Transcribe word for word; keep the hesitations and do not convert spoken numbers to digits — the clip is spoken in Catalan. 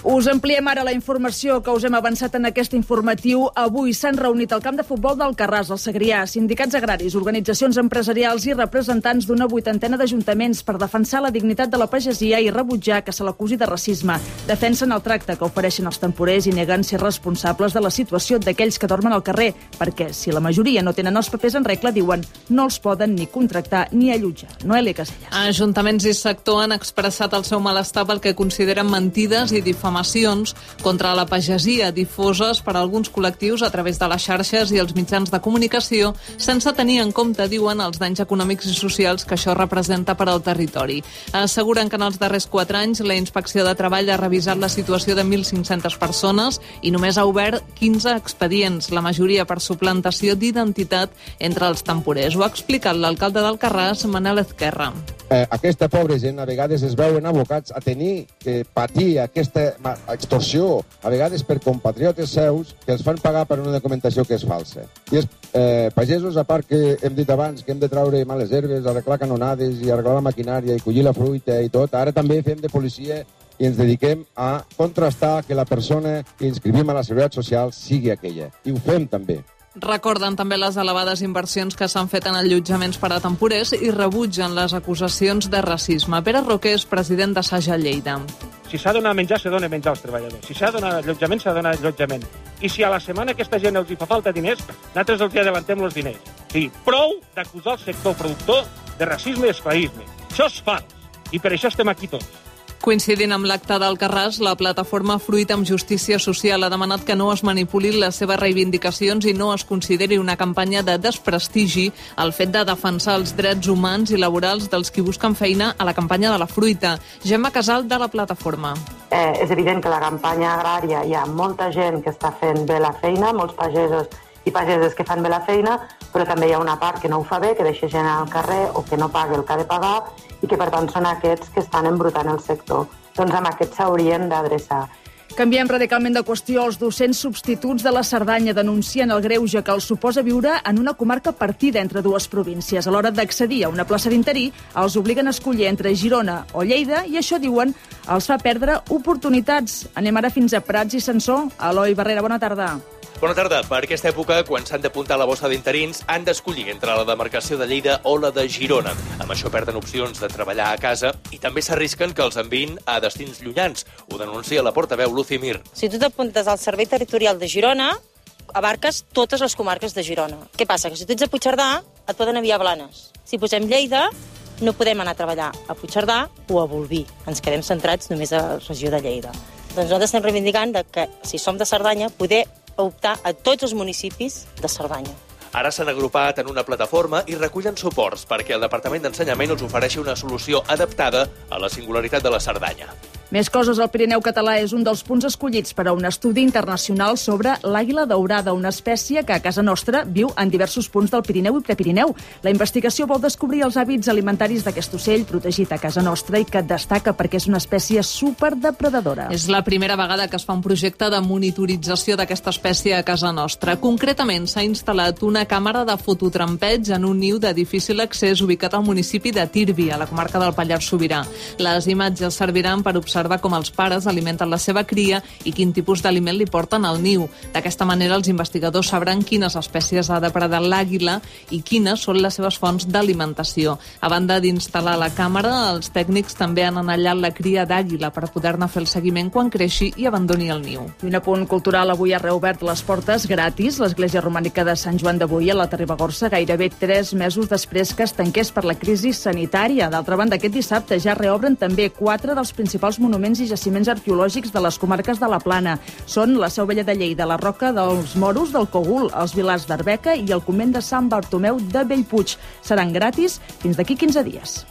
Us ampliem ara la informació que us hem avançat en aquest informatiu. Avui s'han reunit al camp de futbol d'Alcarràs, al Segrià, sindicats agraris, organitzacions empresarials i representants d'una vuitantena d'ajuntaments per defensar la dignitat de la pagesia i rebutjar que se l'acusi de racisme. Defensen el tracte que ofereixen els temporers i neguen ser responsables de la situació d'aquells que dormen al carrer, perquè si la majoria no tenen els papers en regla, diuen, no els poden ni contractar ni allotjar. Noelia Casellas. Ajuntaments i sector han expressat el seu malestar pel que consideren mentides i difamacions contra la pagesia difoses per alguns col·lectius a través de les xarxes i els mitjans de comunicació, sense tenir en compte, diuen, els danys econòmics i socials que això representa per al territori. Asseguren que en els darrers quatre anys la Inspecció de Treball ha revisat la situació de mil cinc-centes persones i només ha obert quinze expedients, la majoria per suplantació d'identitat entre els temporers. Ho ha explicat l'alcalde d'Alcarràs, Manel Ezquerra. Eh, aquesta pobra gent a vegades es veuen abocats a tenir que patir aquesta extorsió, a vegades per compatriotes seus, que els fan pagar per una documentació que és falsa. I els eh, pagesos, a part que hem dit abans que hem de traure males herbes, arreglar canonades i arreglar la maquinària i collir la fruita i tot, ara també fem de policia i ens dediquem a contrastar que la persona que inscrivim a la Seguretat Social sigui aquella. I ho fem també. Recorden també les elevades inversions que s'han fet en allotjaments per a temporers i rebutgen les acusacions de racisme. Pere Roquer és president de Saja Lleida. Si s'ha de donar menjar, s'ha de donar menjar als treballadors. Si s'ha de donar allotjament, s'ha de donar allotjament. I si a la setmana aquesta gent els hi fa falta diners, nosaltres els hi adelantem els diners. Sí, prou d'acusar el sector productor de racisme i esclavisme. Això és fals. I per això estem aquí tots. Coincidint amb l'acte d'Alcarràs, la plataforma Fruit amb Justícia Social ha demanat que no es manipulin les seves reivindicacions i no es consideri una campanya de desprestigi el fet de defensar els drets humans i laborals dels qui busquen feina a la campanya de la fruita. Gemma Casal, de la plataforma. Eh, és evident que la campanya agrària hi ha molta gent que està fent bé la feina, molts pagesos i pageses que fan bé la feina, però també hi ha una part que no ho fa bé, que deixa gent al carrer o que no paga el que ha de pagar i que per tant són aquests que estan embrutant el sector. Doncs amb aquests s'haurien d'adreçar. Canviem radicalment de qüestió. Els docents substituts de la Cerdanya denuncien el greuge que els suposa viure en una comarca partida entre dues províncies. A l'hora d'accedir a una plaça d'interí, els obliguen a escollir entre Girona o Lleida i això, diuen, els fa perdre oportunitats. Anem ara fins a Prats i Sansor. Eloi Barrera, bona tarda. Bona tarda. Per aquesta època, quan s'han d'apuntar a la bossa d'interins, han d'escollir entre la demarcació de Lleida o la de Girona. Amb això perden opcions de treballar a casa i també s'arrisquen que els enviïn a destins llunyans. Ho denuncia la portaveu Lucy Mir. Si tu t'apuntes al Servei Territorial de Girona, abarques totes les comarques de Girona. Què passa? Que si tu ets a Puigcerdà, et poden enviar a Blanes. Si posem Lleida, no podem anar a treballar a Puigcerdà o a Bolvir. Ens quedem centrats només a la regió de Lleida. Doncs nosaltres estem reivindicant que, si som de Cerdanya, poder optar a tots els municipis de Cerdanya. Ara s'han agrupat en una plataforma i recullen suports perquè el Departament d'Ensenyament els ofereixi una solució adaptada a la singularitat de la Cerdanya. Més coses. El Pirineu català és un dels punts escollits per a un estudi internacional sobre l'àguila daurada, una espècie que a casa nostra viu en diversos punts del Pirineu i Prepirineu. La investigació vol descobrir els hàbits alimentaris d'aquest ocell protegit a casa nostra i que destaca perquè és una espècie superdepredadora. És la primera vegada que es fa un projecte de monitorització d'aquesta espècie a casa nostra. Concretament, s'ha instal·lat una càmera de fototrampeig en un niu de difícil accés ubicat al municipi de Tirbi, a la comarca del Pallars Sobirà. Les imatges serviran per observar observar com els pares alimenten la seva cria i quin tipus d'aliment li porten al niu. D'aquesta manera, els investigadors sabran quines espècies ha depredar l'àguila i quines són les seves fonts d'alimentació. A banda d'instal·lar la càmera, els tècnics també han anellat la cria d'àguila per poder-ne fer el seguiment quan creixi i abandoni el niu. I un apunt cultural. Avui ha reobert les portes gratis l'Església Romànica de Sant Joan de Boí a la Ribagorça, gairebé tres mesos després que es tanqués per la crisi sanitària. D'altra banda, aquest dissabte ja reobren també quatre dels principals monuments i jaciments arqueològics de les comarques de la Plana. Són la Seu Vella de Lleida, la Roca dels Moros del Cogul, els Vilars d'Arbeca i el convent de Sant Bartomeu de Bellpuig. Seran gratis fins d'aquí quinze dies.